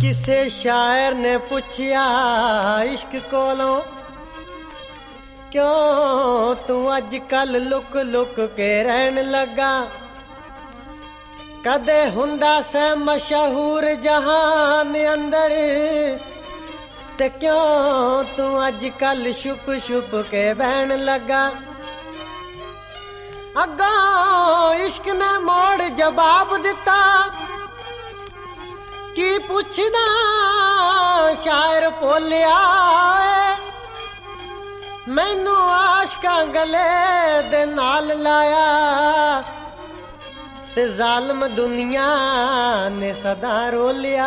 किसे शायर ने पूछया इश्क कोलों, क्यों तू अज कल लुक लुक के रहन लगा। कदे हुंदा से मशहूर जहान अंदर, ते क्यों तू अज कल छुप छुप के बहन लगा। अगों इश्क ने मोड़ जवाब दिता, की पुछदा शायर बोलिया, मैनू आशकां गले दे नाल लाया, ते जालिम दुनिया ने सदा रोलिया।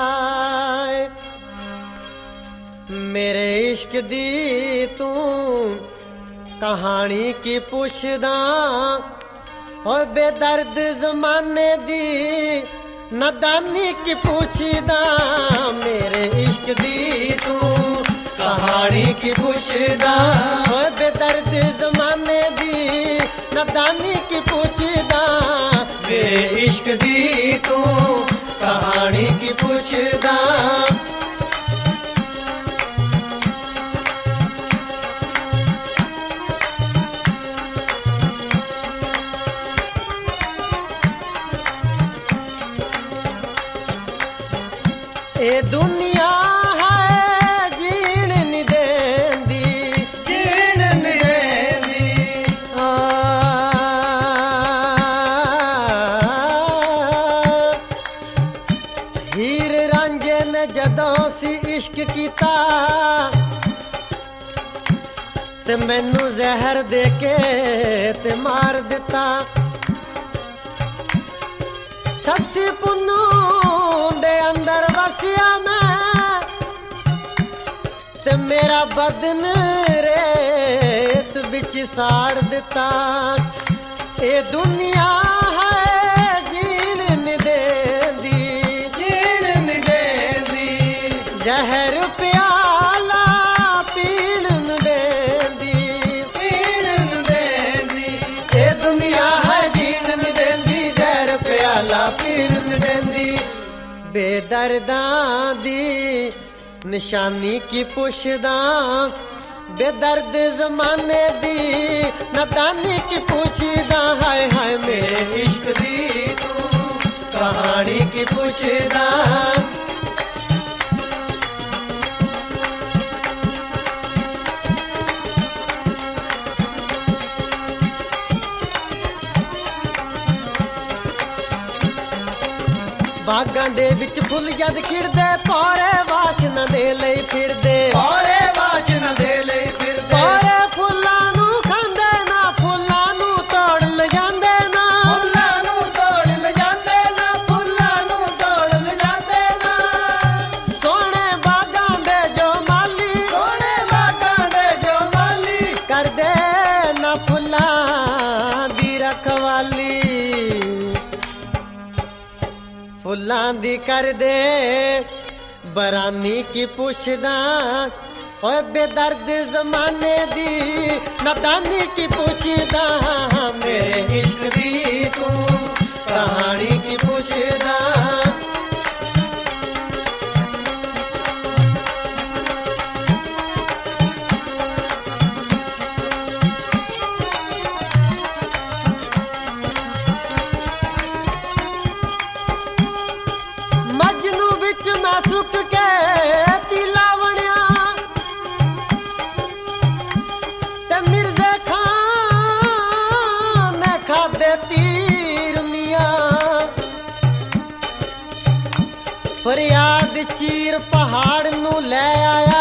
मेरे इश्क दी तू कहानी की पुछदा, और बेदर्द जमाने दी नदानी की पूछदा। मेरे इश्क दी तू कहानी की पूछदा, और बेदर्द जमाने दी नदानी की पूछदा। मेरे इश्क दी तू कहानी की पूछदा। ए दुनिया है जीण नी देंदी, जीण नी देंदी। हीर रांझे ने जदों सी इश्क कीता, ते मैनू जहर दे के ते मार दिता। सस्सी पुन्नू दे अंदर वसिया मैं, ते मेरा बदन रेत बिच साड़ दिता। ए दुनिया है जीण नी देंदी, जीण नी देंदी। जहर प्याला पीण नी देंदी, पीण नी देंदी। ए दुनिया है जीण नी देंदी, जहर प्याला पीण नी देंदी। बेदर्दां दी निशानी की पुछदा, बेदर्द जमाने दी नदानी की पुछदा। हाय हाय मेरे इश्क दी तू कहानी की पुछदा। बागां दे विच फुल जद खिड़दे, पारे वाशना दे लई फिरदे, पारे वाशना दे लई फिरदे। पारे फुल्लां नू खांदे ना, फुल्लां नू तोड़ ले जांदे ना, फुल्लां नू तोड़ ले जांदे ना, फुल्लां नू तोड़ ले जांदे ना। सोहणे बागां दे जो माली, सोहणे बागां दे जो माली, करदे ना फुल्लां दी रखवाली। फुल्लां दी कर दे बरानी की पुछदा, और बेदर्द जमाने दी नदानी की पुछदा। मेरे इश्क दी तू कहानी की पुछदा। मजनू विच मैं सुक के तीला बनिया, ते मिर्जे खान ने खादे तीर मिया। फरियाद चीर पहाड़ नू ले आया,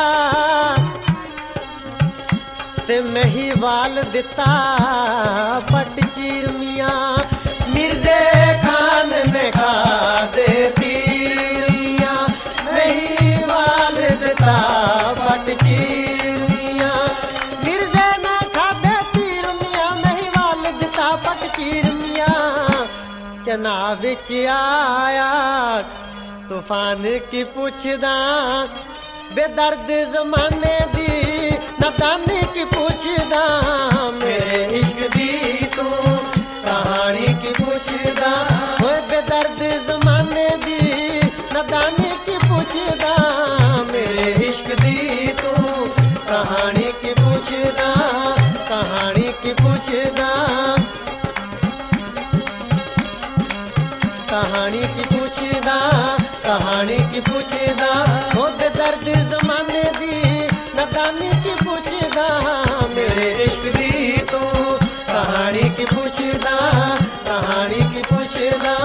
ते महिवाल दिता पट चीर मिया। मिर्जे खान ने खादे तीर मिया, महिवाल दिता पट चीर मिया। मिर्जे ने खादे तीर मिया, महिवाल दिता पट चीर मिया। चना विच आया तूफान की पुछदा, बेदर्द जमाने दी नदानी की पुछदा। मेरे इश्क दी तू कहानी की पुछदा, बेदर्द जमाने दी नदानी की पुछ की पूछदा, कहानी की पूछदा, कहानी की पूछदा, हो बेदर्द जमाने दी नादानी की पूछदा, मेरे इश्क दी तू कहानी की पूछदा, कहानी की पूछदा,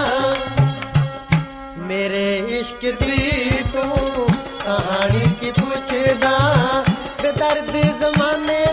मेरे इश्क दी तू कहानी की पूछदा, बेदर्द जमाने